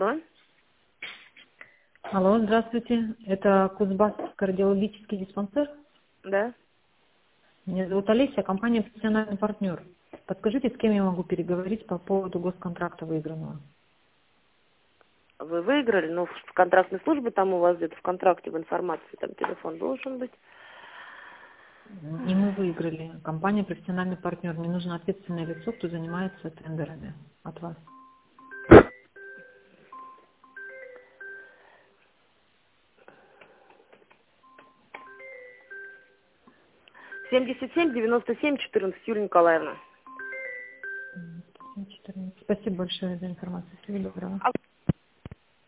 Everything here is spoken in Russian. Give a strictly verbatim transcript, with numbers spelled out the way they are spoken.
Алло? Алло, здравствуйте. Это Кузбасс кардиологический диспансер. Да. Меня зовут Олеся, компания «Профессиональный партнер». Подскажите, с кем я могу переговорить по поводу госконтракта выигранного? Вы выиграли, но в контрактной службе там у вас где-то в контракте, в информации, там телефон должен быть. Не мы выиграли. Компания «Профессиональный партнер». Мне нужно ответственное лицо, кто занимается тендерами от вас. семьдесят семь девяносто семь четырнадцать, Юлия Николаевна. Спасибо большое за информацию. Всего доброго.